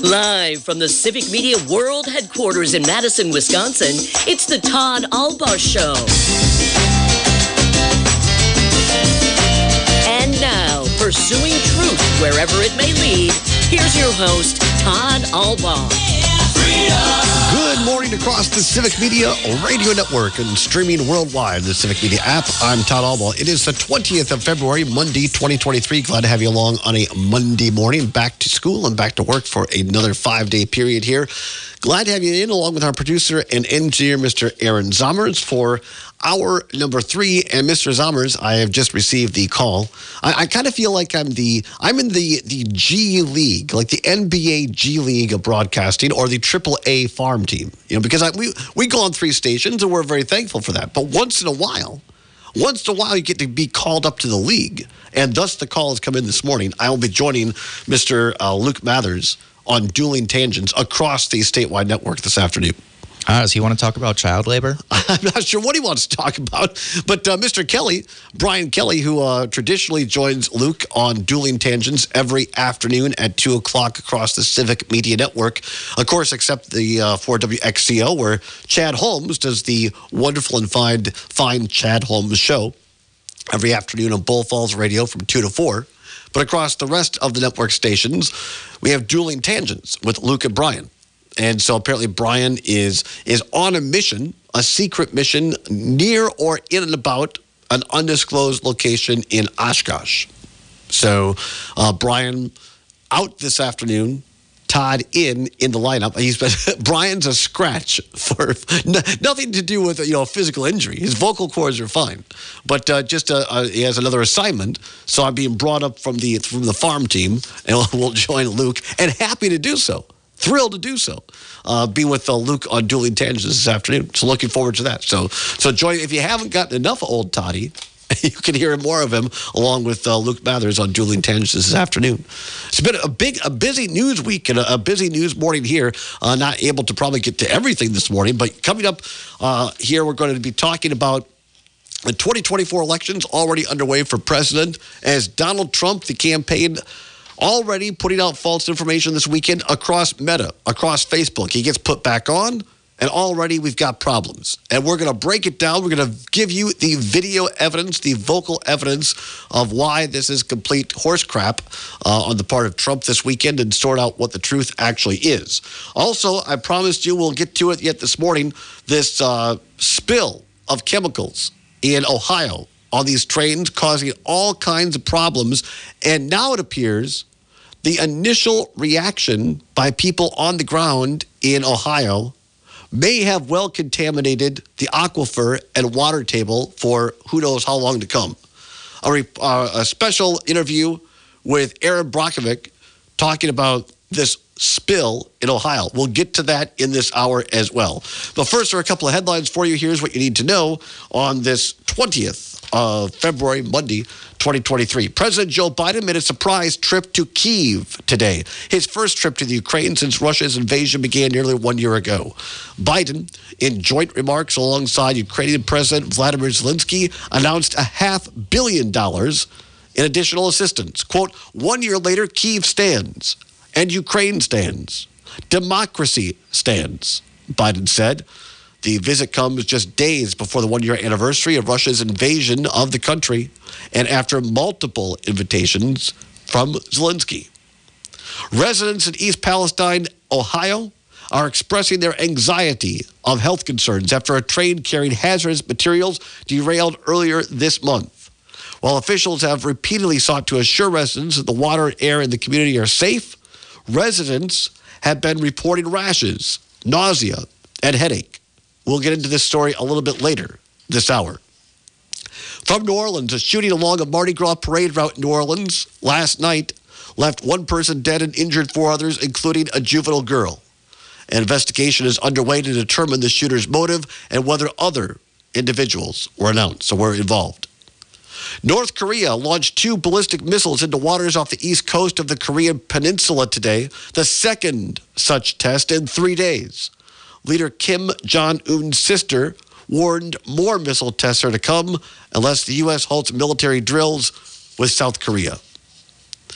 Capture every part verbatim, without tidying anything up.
Live from the Civic Media World Headquarters in Madison, Wisconsin, it's the Todd Albaugh Show. And now, pursuing truth wherever it may lead, here's your host, Todd Albaugh. Good morning across the Civic Media Radio Network and streaming worldwide, the Civic Media app. I'm Todd Albaugh. It is the twentieth of February, Monday, twenty twenty-three. Glad to have you along on a Monday morning. Back to school and back to work for another five-day period here. Glad to have you in along with our producer and engineer, Mister Aaron Zommers, for hour number three. And Mister Zommers, I have just received the call. I, I kind of feel like I'm the I'm in the the G League, like the N B A G League of broadcasting, or the Triple A farm team. You know, because I, we we go on three stations, and we're very thankful for that. But once in a while, once in a while, you get to be called up to the league, and thus the call has come in this morning. I will be joining Mister Uh, Luke Mathers on Dueling Tangents across the statewide network this afternoon. Ah, does he want to talk about child labor? I'm not sure what he wants to talk about, but uh, Mister Kelly, Brian Kelly, who uh, traditionally joins Luke on Dueling Tangents every afternoon at two o'clock across the Civic Media Network, of course, except the uh, for W X C O, where Chad Holmes does the wonderful and fine, fine Chad Holmes show every afternoon on Bull Falls Radio from two to four. But across the rest of the network stations, we have Dueling Tangents with Luke and Brian. And so apparently Brian is is on a mission, a secret mission near or in and about an undisclosed location in Oshkosh. So uh, Brian out this afternoon, Todd in in the lineup. He's been, Brian's a scratch for n- nothing to do with you know physical injury. His vocal cords are fine, but uh, just uh, uh, he has another assignment. So I'm being brought up from the from the farm team, and we'll, we'll join Luke, and happy to do so. Thrilled to do so. Uh, be with uh, Luke on Dueling Tangents this afternoon. So looking forward to that. So so join. If you haven't gotten enough of old Toddy, you can hear more of him along with uh, Luke Mathers on Dueling Tangents this afternoon. It's been a big, a busy news week and a, a busy news morning here. Uh, not able to probably get to everything this morning, but coming up uh, here, we're going to be talking about the twenty twenty-four elections already underway for president, as Donald Trump, the campaign, already putting out false information this weekend across Meta, across Facebook. He gets put back on, and already we've got problems. And we're going to break it down. We're going to give you the video evidence, the vocal evidence of why this is complete horse crap uh, on the part of Trump this weekend, and sort out what the truth actually is. Also, I promised you we'll get to it yet this morning, this uh, spill of chemicals in Ohio on these trains, causing all kinds of problems. And now it appears the initial reaction by people on the ground in Ohio may have well contaminated the aquifer and water table for who knows how long to come. A, re- uh, a special interview with Aaron Brockovich talking about this spill in Ohio. We'll get to that in this hour as well. But first, there are a couple of headlines for you. Here's what you need to know on this twentieth of February, Monday, twenty twenty-three. President Joe Biden made a surprise trip to Kyiv today. His first trip to the Ukraine since Russia's invasion began nearly one year ago. Biden, in joint remarks alongside Ukrainian President Vladimir Zelensky, announced a half billion dollars in additional assistance. Quote, one year later, Kyiv stands, and Ukraine stands. Democracy stands, Biden said. The visit comes just days before the one-year anniversary of Russia's invasion of the country, and after multiple invitations from Zelensky. Residents in East Palestine, Ohio, are expressing their anxiety of health concerns after a train carrying hazardous materials derailed earlier this month. While officials have repeatedly sought to assure residents that the water and air in the community are safe, residents have been reporting rashes, nausea, and headache. We'll get into this story a little bit later this hour. From New Orleans, a shooting along a Mardi Gras parade route in New Orleans last night left one person dead and injured four others, including a juvenile girl. An investigation is underway to determine the shooter's motive and whether other individuals were announced or were involved. North Korea launched two ballistic missiles into waters off the east coast of the Korean peninsula today, the second such test in three days. Leader Kim Jong-un's sister warned more missile tests are to come unless the U S halts military drills with South Korea.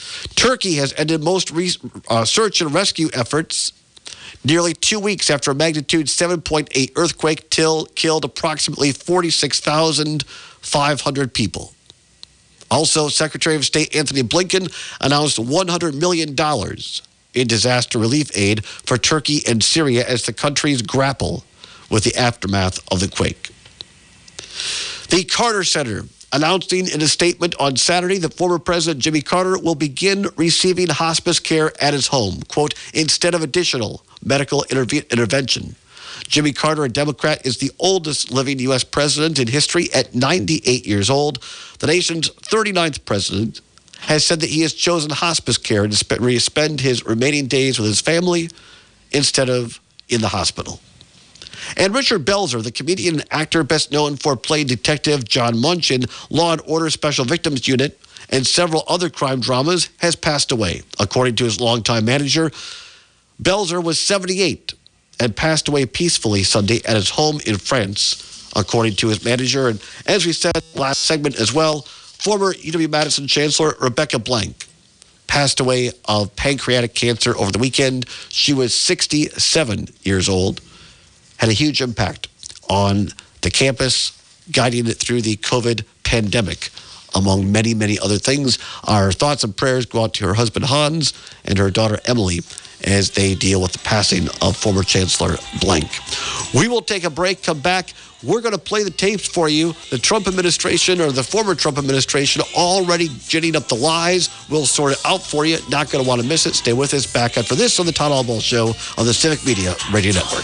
Turkey has ended most re- uh, search and rescue efforts nearly two weeks after a magnitude seven point eight earthquake till killed approximately forty-six thousand five hundred people. Also, Secretary of State Anthony Blinken announced one hundred million dollars in disaster relief aid for Turkey and Syria as the countries grapple with the aftermath of the quake. The Carter Center announcing in a statement on Saturday that former President Jimmy Carter will begin receiving hospice care at his home, quote, instead of additional medical interve- intervention. Jimmy Carter, a Democrat, is the oldest living U S president in history at ninety-eight years old. The nation's thirty-ninth president has said that he has chosen hospice care to sp- spend his remaining days with his family instead of in the hospital. And Richard Belzer, the comedian and actor best known for playing Detective John Munch in Law and Order Special Victims Unit and several other crime dramas, has passed away. According to his longtime manager, Belzer was seventy-eight and passed away peacefully Sunday at his home in France, according to his manager. And as we said last segment as well, former U W-Madison Chancellor Rebecca Blank passed away of pancreatic cancer over the weekend. She was sixty-seven years old. Had a huge impact on the campus, guiding it through the COVID pandemic, among many, many other things. Our thoughts and prayers go out to her husband, Hans, and her daughter, Emily, as they deal with the passing of former Chancellor Blank. We will take a break, come back. We're going to play the tapes for you. The Trump administration, or the former Trump administration, already ginning up the lies. We'll sort it out for you. Not going to want to miss it. Stay with us. Back after this on the Todd Albaugh Show on the Civic Media Radio Network.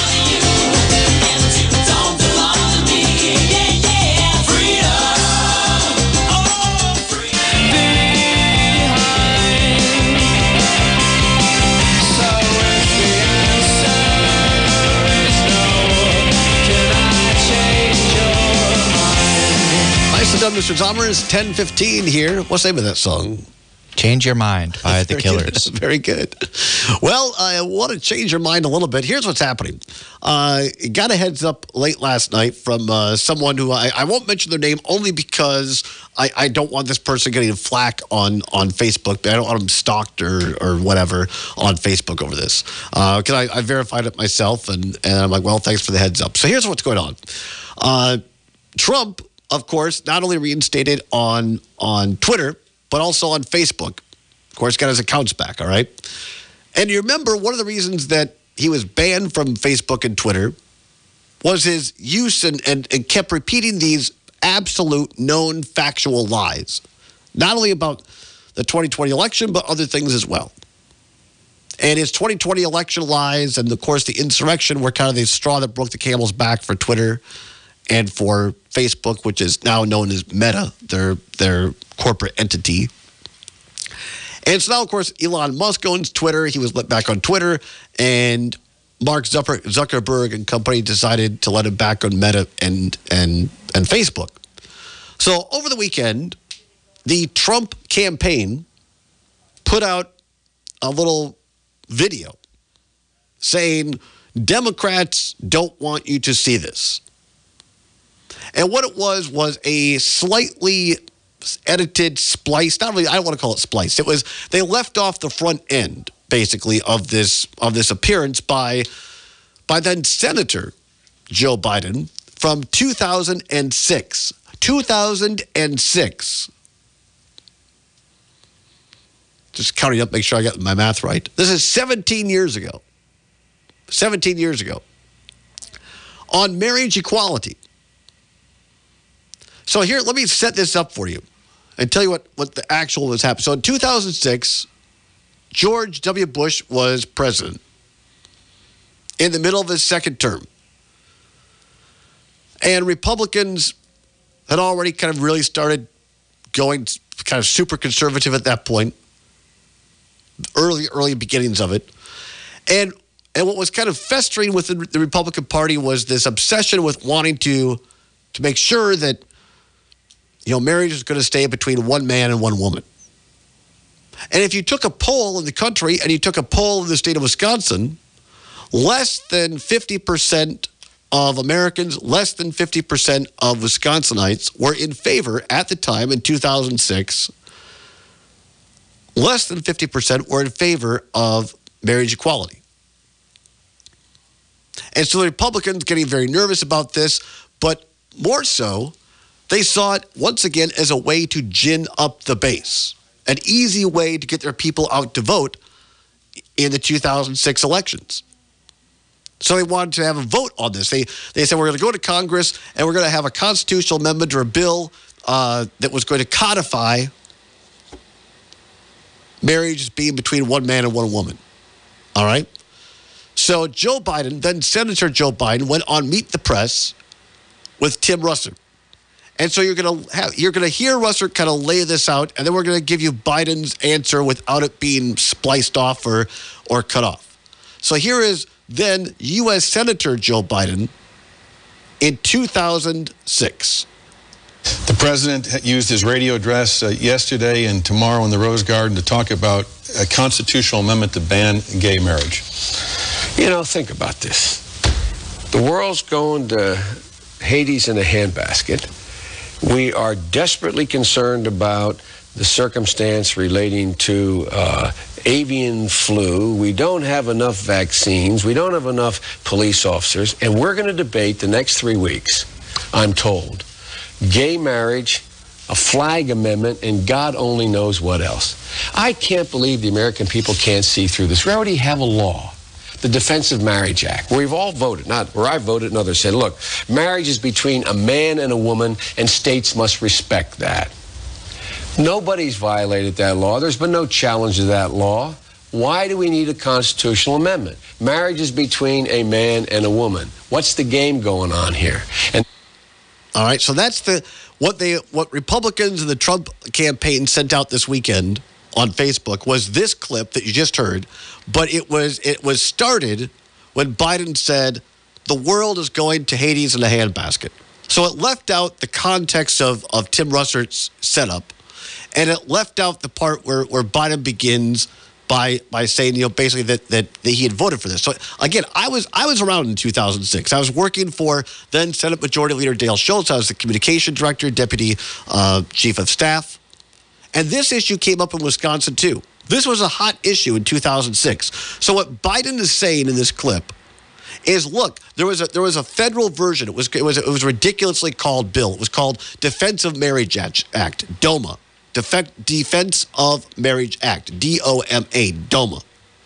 Done, Mister Zommers, ten fifteen here. What's the name of that song? Change Your Mind by The Killers. Very good. Well, I want to change your mind a little bit. Here's what's happening. Uh, got a heads up late last night from uh, someone who I, I won't mention their name only because I, I don't want this person getting flack on, on Facebook. I don't want them stalked or, or whatever on Facebook over this. Because uh, I, I verified it myself, and, and I'm like, well, thanks for the heads up. So here's what's going on. Uh, Trump, of course, not only reinstated on on Twitter, but also on Facebook. Of course, got his accounts back, all right? And you remember one of the reasons that he was banned from Facebook and Twitter was his use and, and, and kept repeating these absolute known factual lies, not only about the twenty twenty election, but other things as well. And his twenty twenty election lies and, of course, the insurrection were kind of the straw that broke the camel's back for Twitter and for Facebook, which is now known as Meta, their their corporate entity. And so now, of course, Elon Musk owns Twitter. He was let back on Twitter, and Mark Zuckerberg and company decided to let him back on Meta and and and Facebook. So over the weekend, the Trump campaign put out a little video saying Democrats don't want you to see this. And what it was was a slightly edited splice. Not really, I don't want to call it splice. It was, they left off the front end, basically, of this of this appearance by, by then Senator Joe Biden from two thousand six. two thousand six. Just counting up, make sure I got my math right. This is seventeen years ago. seventeen years ago. On marriage equality. So here, let me set this up for you and tell you what, what the actual was happening. So in two thousand six, George W. Bush was president in the middle of his second term. And Republicans had already kind of really started going kind of super conservative at that point. Early, early beginnings of it. And, and what was kind of festering within the Republican Party was this obsession with wanting to, to make sure that you know, marriage is going to stay between one man and one woman. And if you took a poll in the country and you took a poll in the state of Wisconsin, less than fifty percent of Americans, less than fifty percent of Wisconsinites were in favor at the time in two thousand six less than fifty percent were in favor of marriage equality. And so the Republicans getting very nervous about this, but more so, they saw it once again as a way to gin up the base, an easy way to get their people out to vote in the two thousand six elections. So they wanted to have a vote on this. They they said, we're going to go to Congress and we're going to have a constitutional amendment or a bill uh, that was going to codify marriage as being between one man and one woman. All right? So Joe Biden, then Senator Joe Biden, went on Meet the Press with Tim Russert. And so you're going to have you're going to hear Russert kind of lay this out, and then we're going to give you Biden's answer without it being spliced off or or cut off. So here is then U S Senator Joe Biden in two thousand six. The president used his radio address uh, yesterday and tomorrow in the Rose Garden to talk about a constitutional amendment to ban gay marriage. You know, think about this. The world's going to Hades in a handbasket. We are desperately concerned about the circumstance relating to uh, avian flu. We don't have enough vaccines. We don't have enough police officers. And we're going to debate the next three weeks, I'm told, gay marriage, a flag amendment, and God only knows what else. I can't believe the American people can't see through this. We already have a law, the Defense of Marriage Act, where we've all voted, not where I voted and others said, look, marriage is between a man and a woman, and states must respect that. Nobody's violated that law. There's been no challenge to that law. Why do we need a constitutional amendment? Marriage is between a man and a woman. What's the game going on here? And all right, so that's the what they what Republicans and the Trump campaign sent out this weekend on Facebook was this clip that you just heard, but it was it was started when Biden said the world is going to Hades in a handbasket. So it left out the context of, of Tim Russert's setup, and it left out the part where, where Biden begins by by saying, you know, basically that, that that he had voted for this. So again, I was I was around in two thousand six. I was working for then Senate Majority Leader Dale Schultz. I was the communication director, deputy uh, chief of staff. And this issue came up in Wisconsin, too. This was a hot issue in two thousand six. So what Biden is saying in this clip is, look, there was a there was a federal version. It was it was it was a ridiculously called bill. It was called Defense of Marriage Act, DOMA, Defe- Defense of Marriage Act, D O M A, DOMA.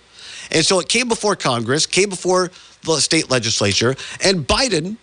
And so it came before Congress, came before the state legislature, and Biden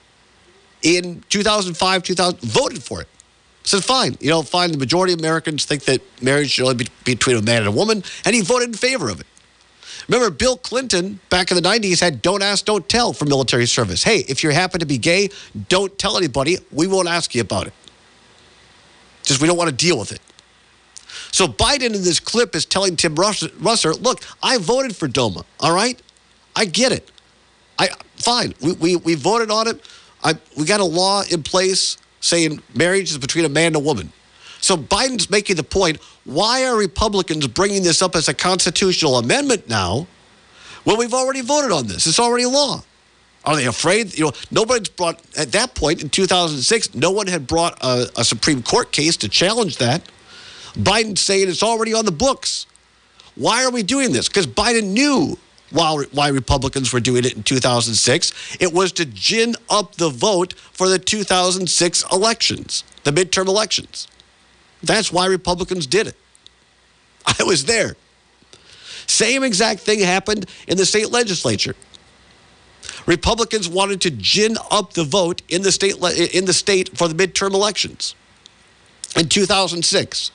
in two thousand five, two thousand voted for it. Said, fine, you know, fine. The majority of Americans think that marriage should only be between a man and a woman, and he voted in favor of it. Remember, Bill Clinton, back in the nineties, had don't ask, don't tell for military service. Hey, if you happen to be gay, don't tell anybody. We won't ask you about it. Just we don't want to deal with it. So Biden in this clip is telling Tim Russert, look, I voted for DOMA, all right? I get it. I Fine, we, we, we voted on it. I, we got a law in place saying marriage is between a man and a woman. So Biden's making the point, why are Republicans bringing this up as a constitutional amendment now when we've already voted on this? It's already law. Are they afraid? You know, nobody's brought, at that point in two thousand six, no one had brought a, a Supreme Court case to challenge that. Biden's saying it's already on the books. Why are we doing this? Because Biden knew why, why Republicans were doing it in two thousand six. It was to gin up the vote for the two thousand six elections, the midterm elections. That's why Republicans did it. I was there. Same exact thing happened in the state legislature. Republicans wanted to gin up the vote in the state in the state for the midterm elections in two thousand six.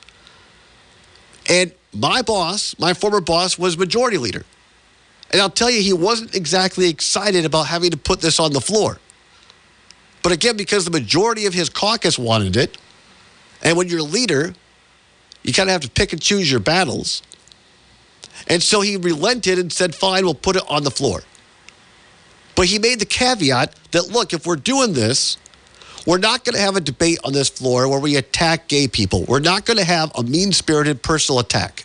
And my boss, my former boss, was majority leader. And I'll tell you, he wasn't exactly excited about having to put this on the floor. But again, because the majority of his caucus wanted it, and when you're a leader, you kind of have to pick and choose your battles. And so he relented and said, fine, we'll put it on the floor. But he made the caveat that, look, if we're doing this, we're not going to have a debate on this floor where we attack gay people. We're not going to have a mean-spirited personal attack.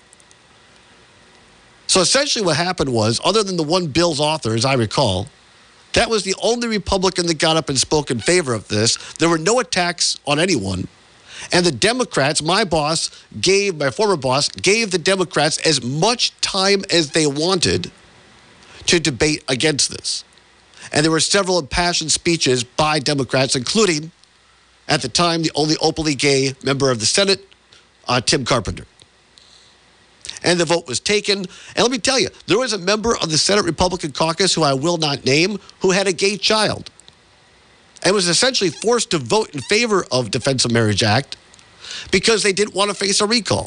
So essentially what happened was, other than the one bill's author, as I recall, that was the only Republican that got up and spoke in favor of this. There were no attacks on anyone. And the Democrats, my boss gave, my former boss, gave the Democrats as much time as they wanted to debate against this. And there were several impassioned speeches by Democrats, including, at the time, the only openly gay member of the Senate, uh, Tim Carpenter. And the vote was taken. And let me tell you, there was a member of the Senate Republican caucus, who I will not name, who had a gay child and was essentially forced to vote in favor of Defense of Marriage Act because they didn't want to face a recall.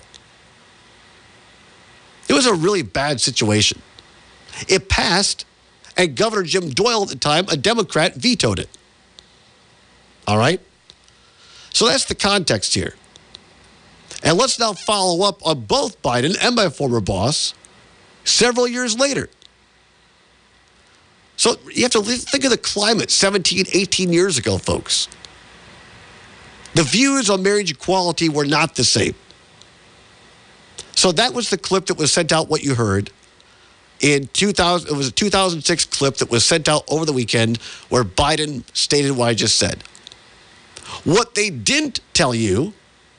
It was a really bad situation. It passed, and Governor Jim Doyle at the time, a Democrat, vetoed it. All right? So that's the context here. And let's now follow up on both Biden and my former boss several years later. So you have to think of the climate seventeen, eighteen years ago, folks. The views on marriage equality were not the same. So that was the clip that was sent out, what you heard. In two thousand, it was a two thousand six clip that was sent out over the weekend where Biden stated what I just said. What they didn't tell you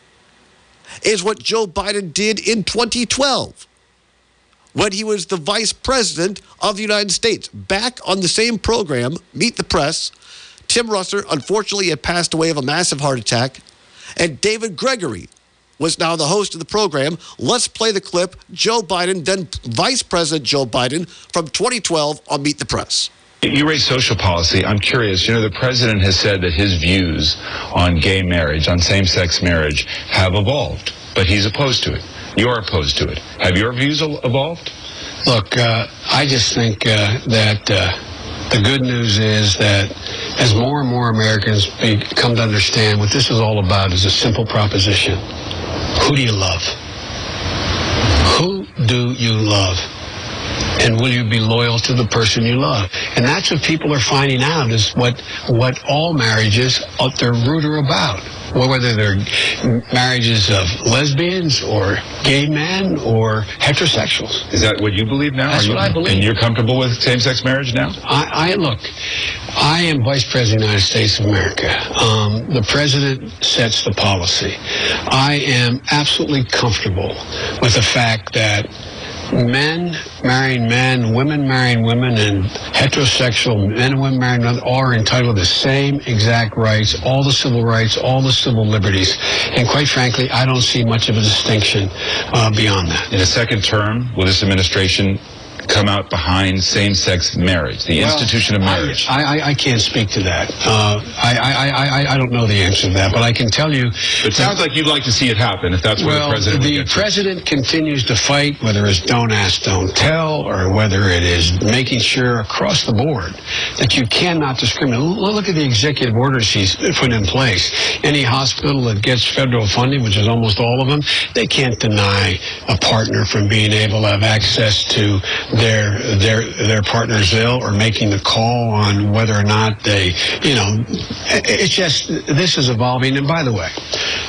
is what Joe Biden did in twenty twelve when he was the vice president of the United States. Back on the same program, Meet the Press, Tim Russert, unfortunately, had passed away of a massive heart attack, and David Gregory was now the host of the program. Let's play the clip. Joe Biden, then Vice President Joe Biden, from twenty twelve on Meet the Press. You raise social policy. I'm curious. You know, the president has said that his views on gay marriage, on same-sex marriage, have evolved, but he's opposed to it. You're opposed to it. Have your views el- evolved? Look, uh, I just think uh, that uh, the good news is that as more and more Americans be, come to understand what this is all about is a simple proposition. Who do you love? Who do you love? And will you be loyal to the person you love? And that's what people are finding out is what what all marriages at their root are about. Well, whether they're marriages of lesbians or gay men or heterosexuals. Is that what you believe now? That's Are you, what I believe. And you're comfortable with same-sex marriage now? I, I look, I am Vice President of the United States of America. Um, the President sets the policy. I am absolutely comfortable with the fact that men marrying men, women marrying women, and heterosexual men and women marrying men are entitled to the same exact rights, all the civil rights, all the civil liberties. And quite frankly, I don't see much of a distinction uh, beyond that. In a second term, will this administration come out behind same-sex marriage, the well, institution of marriage? I, I, I can't speak to that. Uh, I, I, I, I don't know the answer to that, but I can tell you... It sounds like you'd like to see it happen, if that's well, where the president... the president continues to fight, whether it's don't ask, don't tell, or whether it is making sure across the board that you cannot discriminate. Look at the executive orders he's put in place. Any hospital that gets federal funding, which is almost all of them, they can't deny a partner from being able to have access to their their their partner's ill or making the call on whether or not they, you know, it's just, this is evolving. And by the way,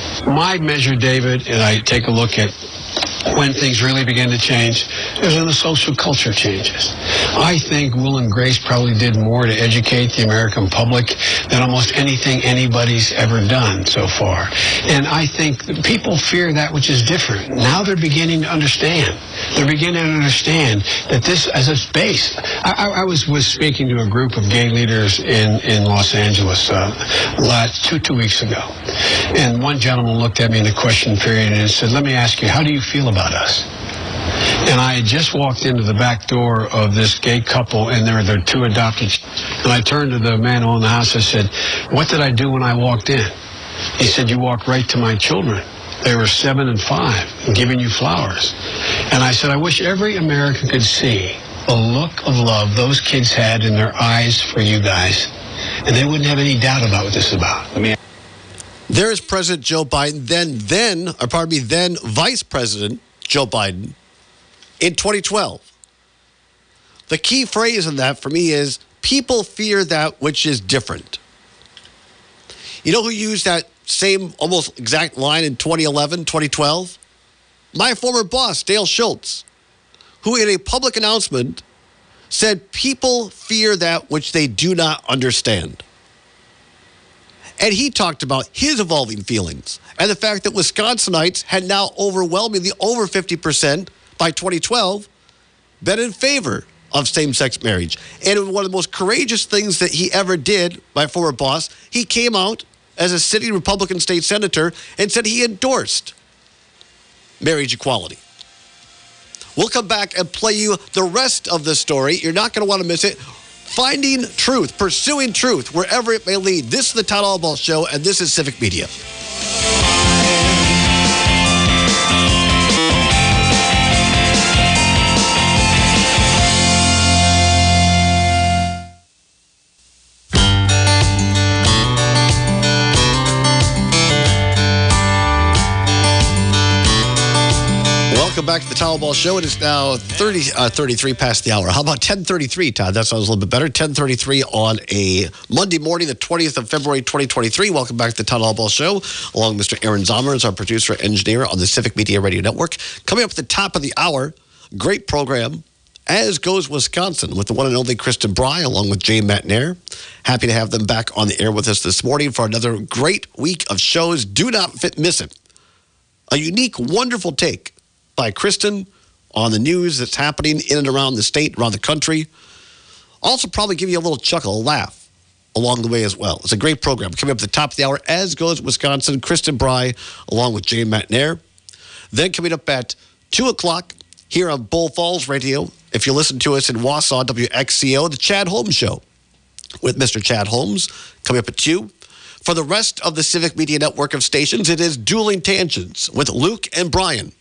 my measure, David, and I take a look at when things really begin to change, is when the social culture changes. I think Will and Grace probably did more to educate the American public than almost anything anybody's ever done so far. And I think that people fear that which is different. Now they're beginning to understand. They're beginning to understand that this, as a base, I, I was, was speaking to a group of gay leaders in, in Los Angeles uh, last two, two weeks ago. And one gentleman looked at me in the question period and said, let me ask you, how do you feel about us? And I had just walked into the back door of this gay couple, and there were their two adopted. And I turned to the man who owned the house. I said, what did I do when I walked in? He said, you walked right to my children. They were seven and five, and giving you flowers. And I said, I wish every American could see the look of love those kids had in their eyes for you guys, and they wouldn't have any doubt about what this is about. I mean, there is President Joe Biden, then, then, or pardon me, then Vice President Joe Biden in twenty twelve. The key phrase in that for me is people fear that which is different. You know who used that same almost exact line in twenty eleven, twenty twelve? My former boss, Dale Schultz, who in a public announcement said people fear that which they do not understand. And he talked about his evolving feelings and the fact that Wisconsinites had now overwhelmingly over fifty percent by twenty twelve been in favor of same-sex marriage. And one of the most courageous things that he ever did, my former boss, he came out as a sitting Republican state senator and said he endorsed marriage equality. We'll come back and play you the rest of the story. You're not going to want to miss it. Finding truth, pursuing truth, wherever it may lead. This is the Todd Albaugh Show, and this is Civic Media. Welcome back to the Todd Albaugh Show. It is now thirty, uh, thirty-three past the hour. How about ten thirty-three, Todd? That sounds a little bit better. ten thirty-three on a Monday morning, the twentieth of February, twenty twenty-three. Welcome back to the Todd Albaugh Show. Along with Mister Aaron Zomer is our producer, engineer on the Civic Media Radio Network. Coming up at the top of the hour, great program, as goes Wisconsin, with the one and only Kristen Bry, along with Jay Matnair. Happy to have them back on the air with us this morning for another great week of shows. Do not fit, miss it. A unique, wonderful take by Kristen on the news that's happening in and around the state, around the country. Also probably give you a little chuckle, a laugh along the way as well. It's a great program. Coming up at the top of the hour, as goes Wisconsin, Kristen Bry, along with Jay Matnair. Then coming up at two o'clock here on Bull Falls Radio, if you listen to us in Wausau, W X C O, the Chad Holmes Show with Mister Chad Holmes, coming up at two. For the rest of the Civic Media Network of stations, it is Dueling Tangents with Luke and Brian.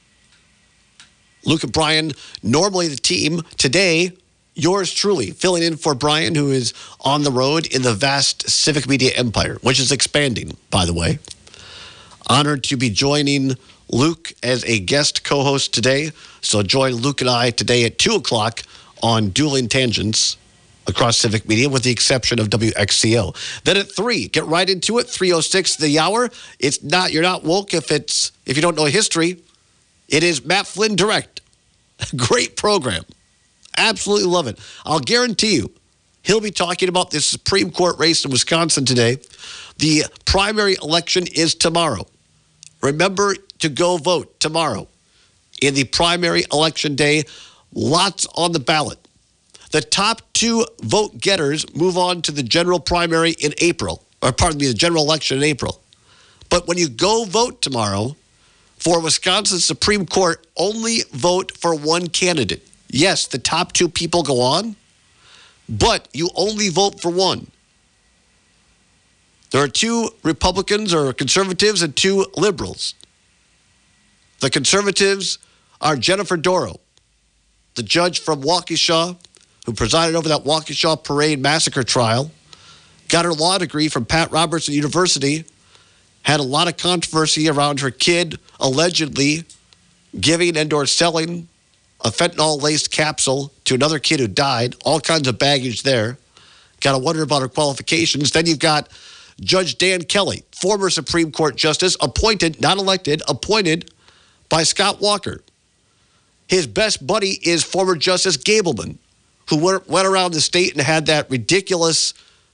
Luke and Brian, normally the team. Today, yours truly, filling in for Brian, who is on the road in the vast Civic Media empire, which is expanding, by the way. Honored to be joining Luke as a guest co-host today. So join Luke and I today at two o'clock on Dueling Tangents across Civic Media, with the exception of W X C O. Then at three, get right into it, three oh six the hour. It's not, you're not woke if it's, if you don't know history. It is Matt Flynn Direct. Great program. Absolutely love it. I'll guarantee you, he'll be talking about this Supreme Court race in Wisconsin today. The primary election is tomorrow. Remember to go vote tomorrow. In the primary election day, lots on the ballot. The top two vote getters move on to the general primary in April, or pardon me, the general election in April. But when you go vote tomorrow, for Wisconsin Supreme Court, only vote for one candidate. Yes, the top two people go on, but you only vote for one. There are two Republicans or conservatives and two liberals. The conservatives are Jennifer Doro, the judge from Waukesha, who presided over that Waukesha Parade massacre trial, got her law degree from Pat Robertson University, had a lot of controversy around her kid allegedly giving and or selling a fentanyl-laced capsule to another kid who died. All kinds of baggage there. Got to wonder about her qualifications. Then you've got Judge Dan Kelly, former Supreme Court Justice, appointed, not elected, appointed by Scott Walker. His best buddy is former Justice Gableman, who went around the state and had that ridiculous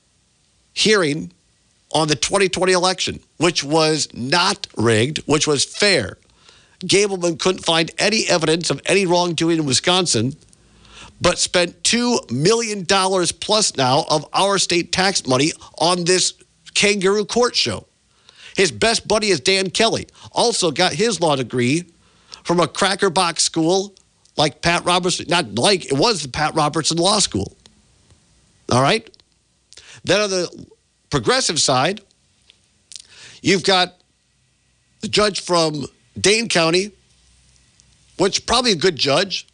hearing on the twenty twenty election, which was not rigged, which was fair. Gableman couldn't find any evidence of any wrongdoing in Wisconsin, but spent two million dollars plus now of our state tax money on this kangaroo court show. His best buddy is Dan Kelly, also got his law degree from a cracker box school like Pat Robertson, not like, it was the Pat Robertson Law School. All right? Then on the progressive side, you've got the judge from Dane County, which is probably a good judge,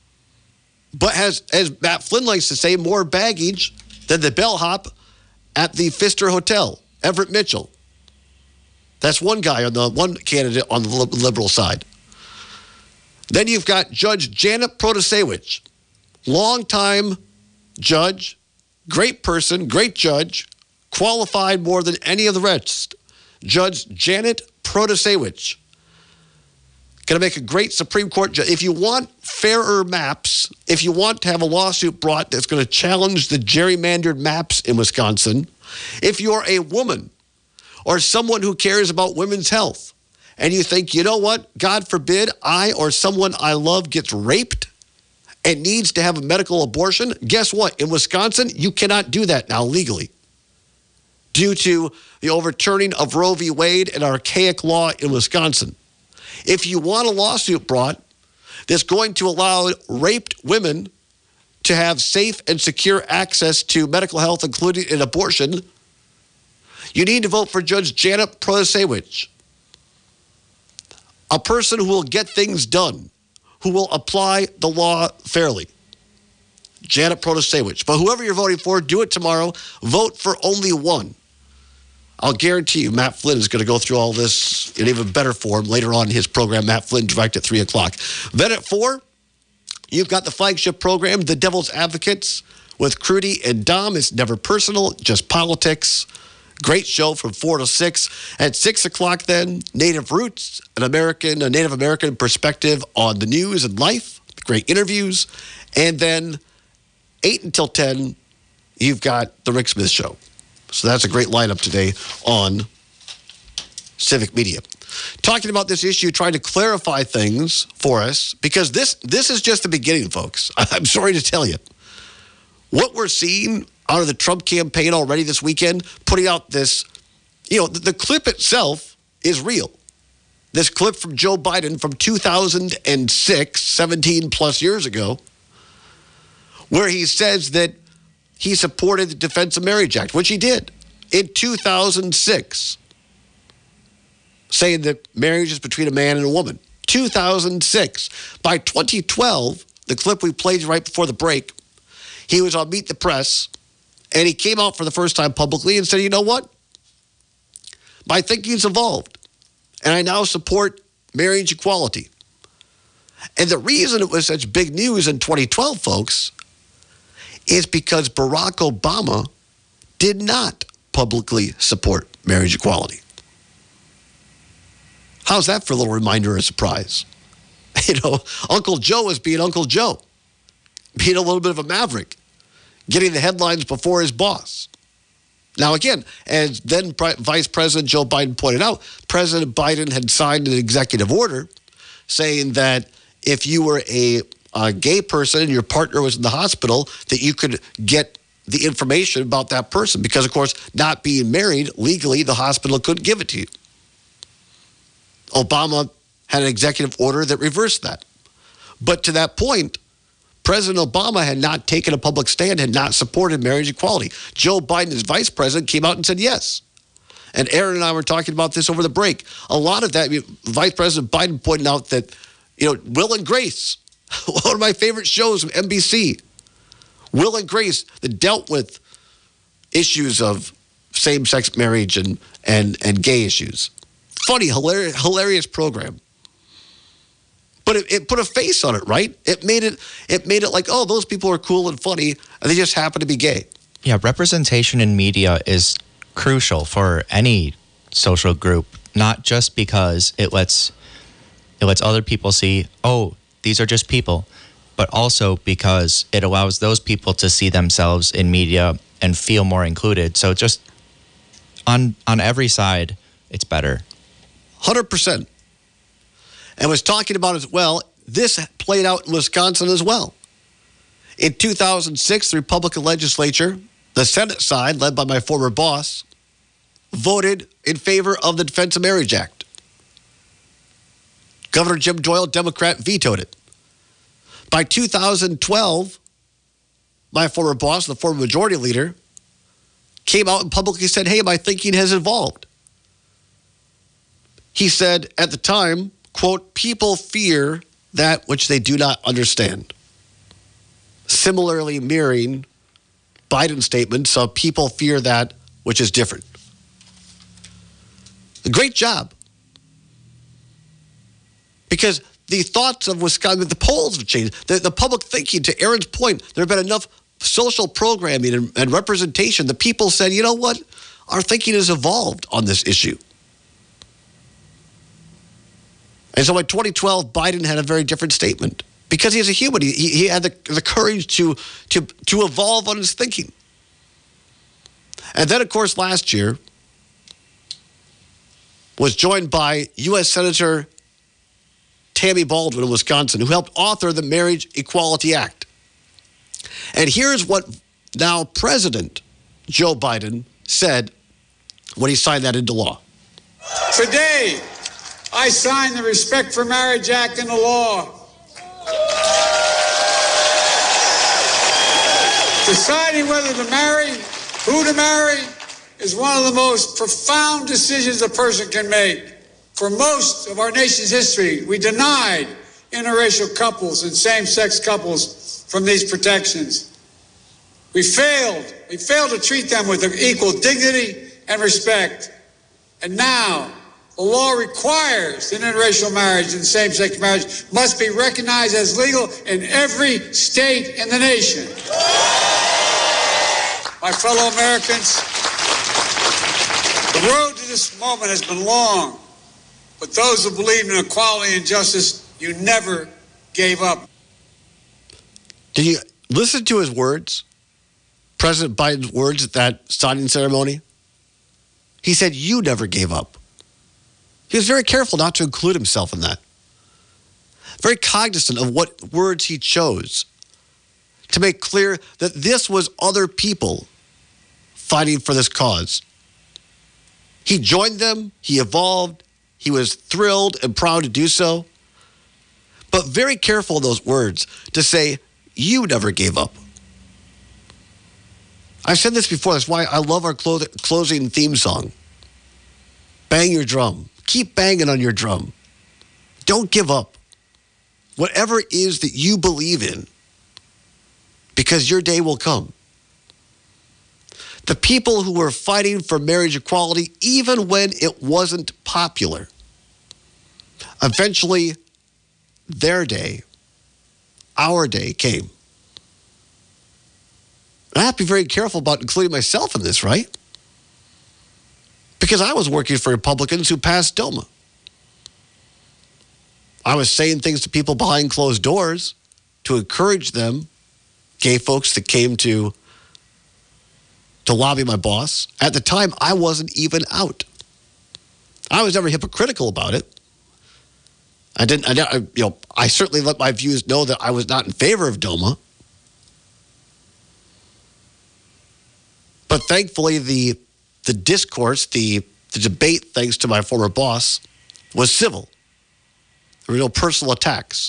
but has, as Matt Flynn likes to say, more baggage than the bellhop at the Pfister Hotel, Everett Mitchell. That's one guy on the one candidate on the liberal side. Then you've got Judge Janet Protasewicz, longtime judge, great person, great judge, qualified more than any of the rest. Judge Janet Protasewicz. Going to make a great Supreme Court judge. If you want fairer maps, if you want to have a lawsuit brought that's going to challenge the gerrymandered maps in Wisconsin, if you're a woman or someone who cares about women's health, and you think, you know what, God forbid I or someone I love gets raped and needs to have a medical abortion, guess what? In Wisconsin, you cannot do that now legally due to the overturning of Roe v. Wade, an archaic law in Wisconsin. If you want a lawsuit brought that's going to allow raped women to have safe and secure access to medical health, including an abortion, you need to vote for Judge Janet Protasewicz, a person who will get things done, who will apply the law fairly. Janet Protasewicz. But whoever you're voting for, do it tomorrow. Vote for only one. I'll guarantee you Matt Flynn is going to go through all this in even better form later on in his program, Matt Flynn Direct at three o'clock. Then at four, you've got the flagship program, The Devil's Advocates, with Crudy and Dom. It's never personal, just politics. Great show from four to six. At six o'clock then, Native Roots, an American, a Native American perspective on the news and life. Great interviews. And then eight until ten, you've got the Rick Smith Show. So that's a great lineup today on Civic Media. Talking about this issue, trying to clarify things for us, because this this is just the beginning, folks. I'm sorry to tell you. What we're seeing out of the Trump campaign already this weekend, putting out this, you know, the, the clip itself is real. This clip from Joe Biden from two thousand six, seventeen plus years ago, where he says that he supported the Defense of Marriage Act, which he did in two thousand six, saying that marriage is between a man and a woman. two thousand six. By twenty twelve, the clip we played right before the break, he was on Meet the Press, and he came out for the first time publicly and said, you know what? My thinking's evolved, and I now support marriage equality. And the reason it was such big news in twenty twelve, folks, is because Barack Obama did not publicly support marriage equality. How's that for a little reminder or surprise? You know, Uncle Joe is being Uncle Joe, being a little bit of a maverick, getting the headlines before his boss. Now, again, as then Vice President Joe Biden pointed out, President Biden had signed an executive order saying that if you were a a gay person and your partner was in the hospital, that you could get the information about that person. Because, of course, not being married, legally, the hospital couldn't give it to you. Obama had an executive order that reversed that. But to that point, President Obama had not taken a public stand, had not supported marriage equality. Joe Biden, as vice president, came out and said yes. And Aaron and I were talking about this over the break. A lot of that, Vice President Biden pointed out that, you know, Will and Grace, one of my favorite shows from N B C, Will and Grace, that dealt with issues of same-sex marriage and, and, and gay issues. Funny, hilarious, hilarious program. But it, it put a face on it, right? It made it it made it like, oh, those people are cool and funny, and they just happen to be gay. Yeah, representation in media is crucial for any social group, not just because it lets it lets other people see, oh, these are just people, but also because it allows those people to see themselves in media and feel more included. So just on on every side, it's better. one hundred percent. And was talking about as well, this played out in Wisconsin as well. In two thousand six, the Republican legislature, the Senate side, led by my former boss, voted in favor of the Defense of Marriage Act. Governor Jim Doyle, Democrat, vetoed it. By two thousand twelve, my former boss, the former majority leader, came out and publicly said, hey, my thinking has evolved. He said at the time, quote, people fear that which they do not understand. Similarly mirroring Biden's statement, so people fear that which is different. A great job. Because the thoughts of Wisconsin, the polls have changed. The, the public thinking, to Aaron's point, there have been enough social programming and, and representation that people said, you know what? Our thinking has evolved on this issue. And so in twenty twelve, Biden had a very different statement because he's a human. He, he had the, the courage to, to, to evolve on his thinking. And then, of course, last year, was joined by U S Senator Tammy Baldwin of Wisconsin, who helped author the Marriage Equality Act. And here's what now President Joe Biden said when he signed that into law. Today, I sign the Respect for Marriage Act into law. Deciding whether to marry, who to marry, is one of the most profound decisions a person can make. For most of our nation's history, we denied interracial couples and same-sex couples from these protections. We failed. We failed to treat them with equal dignity and respect. And now, the law requires that interracial marriage and same-sex marriage must be recognized as legal in every state in the nation. My fellow Americans, the road to this moment has been long, but those who believe in equality and justice, you never gave up. Did you listen to his words? President Biden's words at that signing ceremony? He said, you never gave up. He was very careful not to include himself in that. Very cognizant of what words he chose to make clear that this was other people fighting for this cause. He joined them, he evolved, he was thrilled and proud to do so, but very careful of those words to say, you never gave up. I've said this before, that's why I love our clo- closing theme song. Bang your drum. Keep banging on your drum. Don't give up. Whatever it is that you believe in, because your day will come. The people who were fighting for marriage equality, even when it wasn't popular, eventually their day, our day came. I have to be very careful about including myself in this, right? Because I was working for Republicans who passed DOMA. I was saying things to people behind closed doors to encourage them, gay folks that came to, to lobby my boss. At the time, I wasn't even out. I was never hypocritical about it. I didn't, I, I, you know, I certainly let my views know that I was not in favor of DOMA. But thankfully, the the discourse, the, the debate, thanks to my former boss, was civil. There were no personal attacks.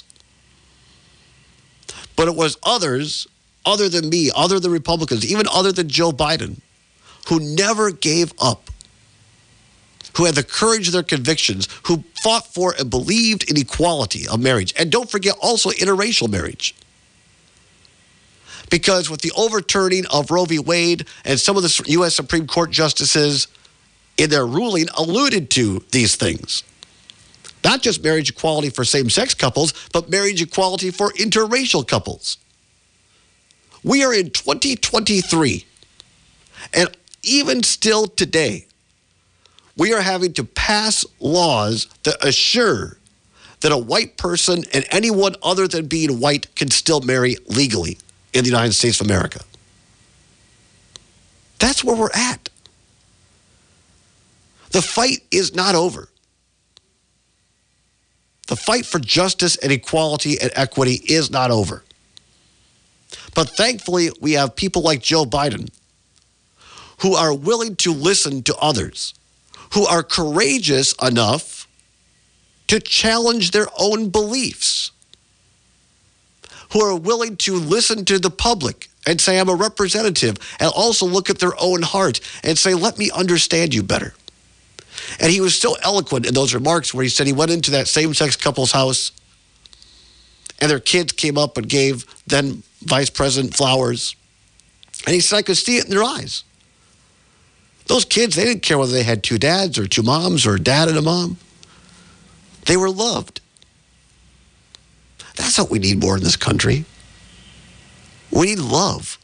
But it was others, other than me, other than Republicans, even other than Joe Biden, who never gave up, who had the courage of their convictions, who fought for and believed in equality of marriage. And don't forget also interracial marriage. Because with the overturning of Roe v. Wade and some of the U S Supreme Court justices in their ruling alluded to these things. Not just marriage equality for same-sex couples, but marriage equality for interracial couples. We are in twenty twenty-three, and even still today, we are having to pass laws that assure that a white person and anyone other than being white can still marry legally in the United States of America. That's where we're at. The fight is not over. The fight for justice and equality and equity is not over. But thankfully, we have people like Joe Biden who are willing to listen to others, who are courageous enough to challenge their own beliefs, who are willing to listen to the public and say, I'm a representative, and also look at their own heart and say, let me understand you better. And he was so eloquent in those remarks where he said he went into that same-sex couple's house and their kids came up and gave then Vice President flowers. And he said, I could see it in their eyes. Those kids, they didn't care whether they had two dads or two moms or a dad and a mom. They were loved. That's what we need more in this country. We need love.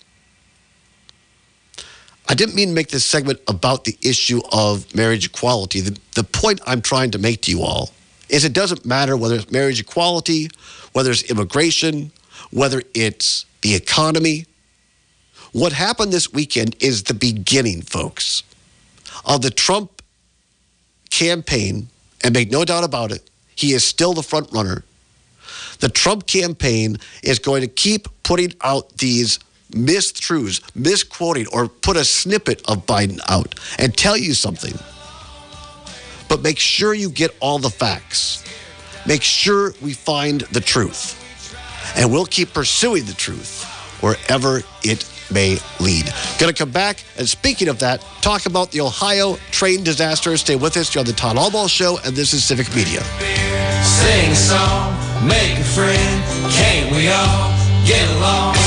I didn't mean to make this segment about the issue of marriage equality. The, the point I'm trying to make to you all is it doesn't matter whether it's marriage equality, whether it's immigration, whether it's the economy. What happened this weekend is the beginning, folks, of the Trump campaign, and make no doubt about it, he is still the front runner. The Trump campaign is going to keep putting out these mistruths, misquoting, or put a snippet of Biden out and tell you something. But make sure you get all the facts. Make sure we find the truth. And we'll keep pursuing the truth wherever it may lead. Going to come back, and speaking of that, talk about the Ohio train disaster. Stay with us. You're on the Todd Albaugh Show, and this is Civic Media. Sing a song, make a friend, can't we all get along?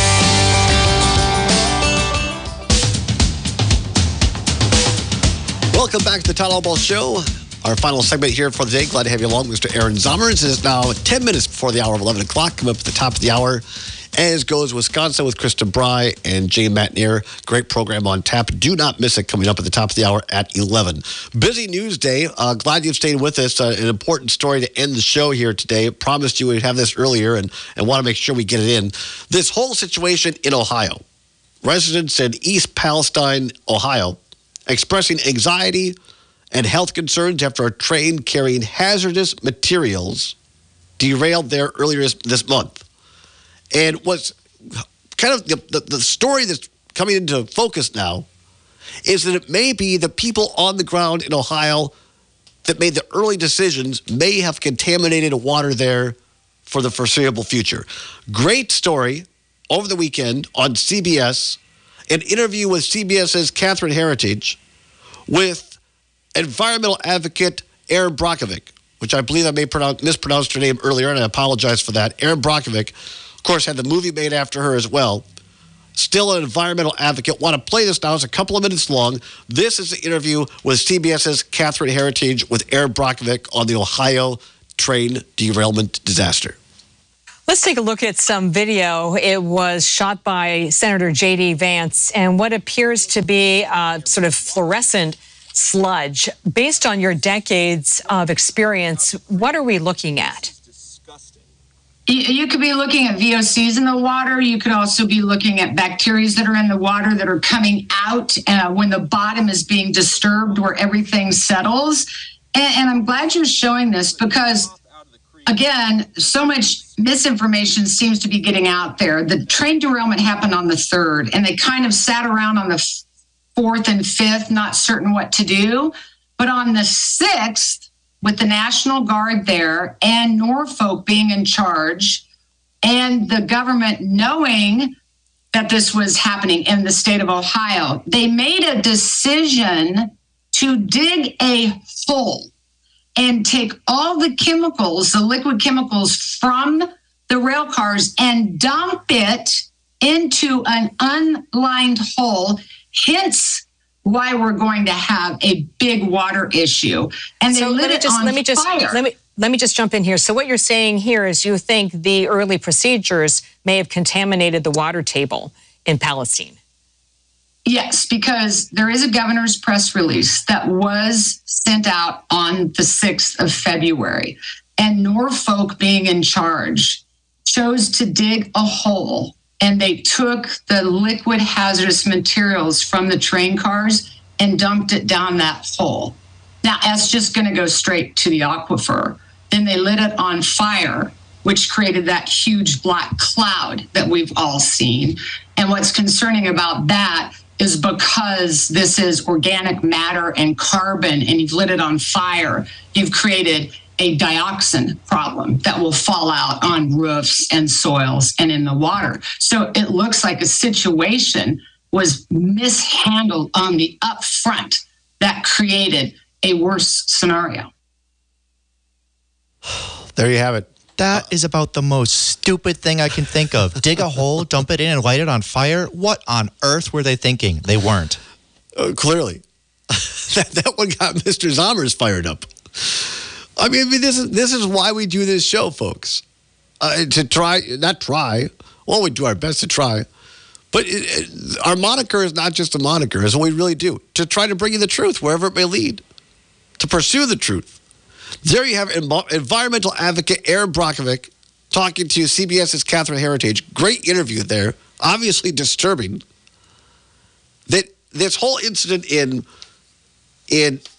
Welcome back to the Todd Albaugh Show. Our final segment here for the day. Glad to have you along, Mister Aaron Zommers. It is now ten minutes before the hour of eleven o'clock. Come up at the top of the hour. As goes Wisconsin with Krista Bry and Jay Matnier. Great program on tap. Do not miss it coming up at the top of the hour at eleven. Busy news day. Uh, glad you've stayed with us. Uh, an important story to end the show here today. Promised you we'd have this earlier and, and want to make sure we get it in. This whole situation in Ohio. Residents in East Palestine, Ohio, expressing anxiety and health concerns after a train carrying hazardous materials derailed there earlier this, this month. And what's kind of the, the, the story that's coming into focus now is that it may be the people on the ground in Ohio that made the early decisions may have contaminated water there for the foreseeable future. Great story over the weekend on C B S, an interview with CBS's Catherine Heritage with environmental advocate Erin Brockovich, which I believe I may pronounce, mispronounced her name earlier, and I apologize for that. Erin Brockovich, of course, had the movie made after her as well. Still an environmental advocate. Want to play this now. It's a couple of minutes long. This is the interview with CBS's Catherine Heritage with Erin Brockovich on the Ohio train derailment disaster. Let's take a look at some video. It was shot by Senator J D Vance, and what appears to be a sort of fluorescent sludge. Based on your decades of experience, what are we looking at? You could be looking at V O Cs in the water. You could also be looking at bacteria that are in the water that are coming out uh, when the bottom is being disturbed, where everything settles. And, and I'm glad you're showing this because, again, so much misinformation seems to be getting out there. The train derailment happened on the third, and they kind of sat around on the fourth and fifth, not certain what to do. But on the sixth, with the National Guard there and Norfolk being in charge and the government knowing that this was happening in the state of Ohio, they made a decision to dig a hole and take all the chemicals, the liquid chemicals from the rail cars and dump it into an unlined hole, hence why we're going to have a big water issue. And they so lit let me it just on let me just fire. let me let me just jump in here. So what you're saying here is you think the early procedures may have contaminated the water table in Palestine. Yes, because there is a governor's press release that was sent out on the sixth of February. And Norfolk, being in charge, chose to dig a hole. And they took the liquid hazardous materials from the train cars and dumped it down that hole. Now, that's just going to go straight to the aquifer. Then they lit it on fire, which created that huge black cloud that we've all seen. And what's concerning about that is because this is organic matter and carbon, and you've lit it on fire, you've created a dioxin problem that will fall out on roofs and soils and in the water. So it looks like a situation was mishandled on the upfront that created a worse scenario. There you have it. That is about the most stupid thing I can think of. Dig a hole, dump it in, and light it on fire? What on earth were they thinking? They weren't. Uh, clearly. that, that one got Mister Zommers fired up. I mean, I mean, this is this is why we do this show, folks. Uh, to try, not try. Well, we do our best to try. But it, it, our moniker is not just a moniker. It's what we really do. To try to bring you the truth, wherever it may lead. To pursue the truth. There you have environmental advocate Erin Brockovich talking to CBS's Catherine Heritage. Great interview there. Obviously disturbing. That this whole incident in in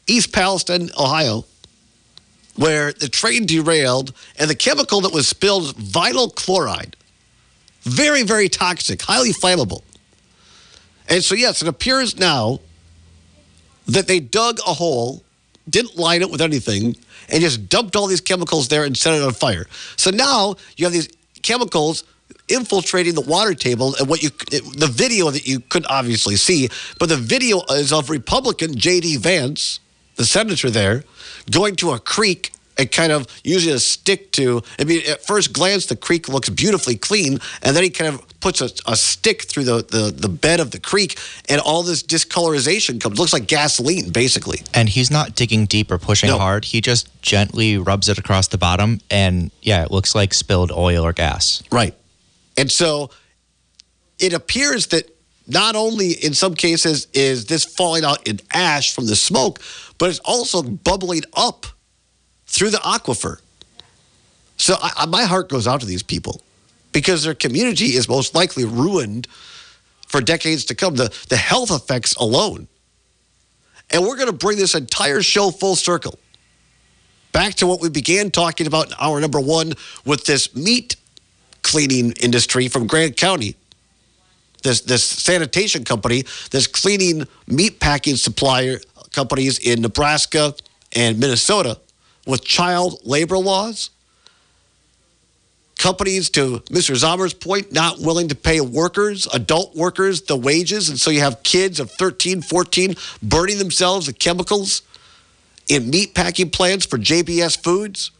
East Palestine, Ohio, where the train derailed and the chemical that was spilled was vinyl chloride. Very, very toxic, highly flammable. And so, yes, it appears now that they dug a hole, didn't line it with anything, and just dumped all these chemicals there and set it on fire. So now you have these chemicals infiltrating the water table, and what you the video that you couldn't obviously see, but the video is of Republican J D Vance, the senator there, going to a creek and kind of using a stick to, I mean, at first glance, the creek looks beautifully clean, and then he kind of puts a, a stick through the, the, the bed of the creek, and all this discolorization comes. It looks like gasoline, basically. And he's not digging deep or pushing No. hard. He just gently rubs it across the bottom, and yeah, it looks like spilled oil or gas. Right. And so it appears that not only in some cases is this falling out in ash from the smoke, but it's also bubbling up through the aquifer. So I, I, my heart goes out to these people because their community is most likely ruined for decades to come. The, the health effects alone. And we're going to bring this entire show full circle back to what we began talking about in hour number one with this meat cleaning industry from Grant County. This, this sanitation company that's cleaning meat packing supplier companies in Nebraska and Minnesota with child labor laws. Companies, to Mister Zommer's point, not willing to pay workers, adult workers, the wages. And so you have kids of thirteen, fourteen burning themselves with chemicals in meat packing plants for J B S Foods.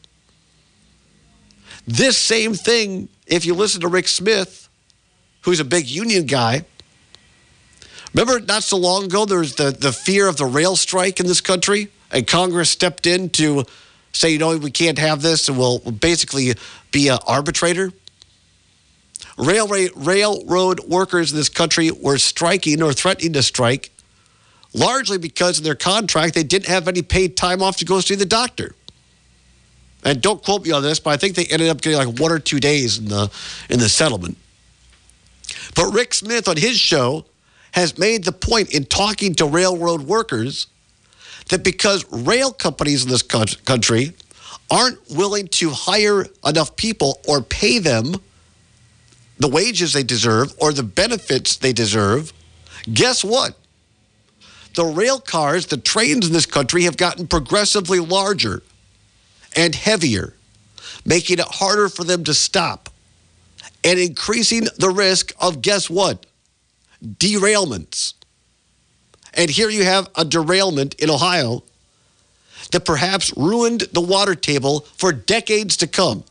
This same thing, if you listen to Rick Smith, who's a big union guy. Remember not so long ago, there was the, the fear of the rail strike in this country, and Congress stepped in to say, you know, we can't have this, and we'll basically be an arbitrator. Railway, railroad workers in this country were striking or threatening to strike, largely because of their contract, they didn't have any paid time off to go see the doctor. And don't quote me on this, but I think they ended up getting like one or two days in the in the settlement. But Rick Smith on his show has made the point in talking to railroad workers that because rail companies in this country aren't willing to hire enough people or pay them the wages they deserve or the benefits they deserve, guess what? The rail cars, the trains in this country have gotten progressively larger and heavier, making it harder for them to stop and increasing the risk of, guess what? Derailments. And here you have a derailment in Ohio that perhaps ruined the water table for decades to come.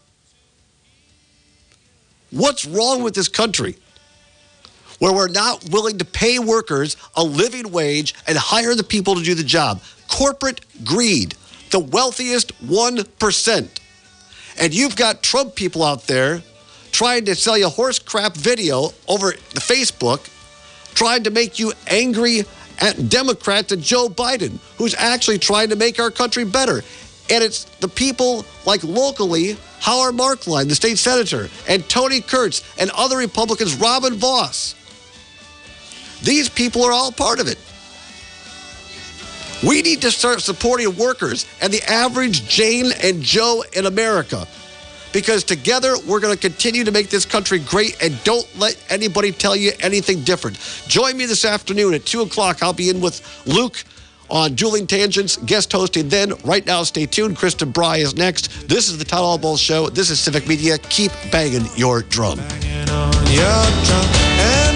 What's wrong with this country where we're not willing to pay workers a living wage and hire the people to do the job? Corporate greed, the wealthiest one percent. And you've got Trump people out there trying to sell you horse crap video over the Facebook, trying to make you angry at Democrats and Joe Biden, who's actually trying to make our country better. And it's the people like locally, Howard Markline, the state senator, and Tony Kurtz, and other Republicans, Robin Voss. These people are all part of it. We need to start supporting workers and the average Jane and Joe in America, because together we're going to continue to make this country great, and don't let anybody tell you anything different. Join me this afternoon at two o'clock. I'll be in with Luke on Dueling Tangents, guest hosting then. Right now, stay tuned. Kristen Bry is next. This is the Todd Albaugh Show. This is Civic Media. Keep banging your drum. Banging on your drum.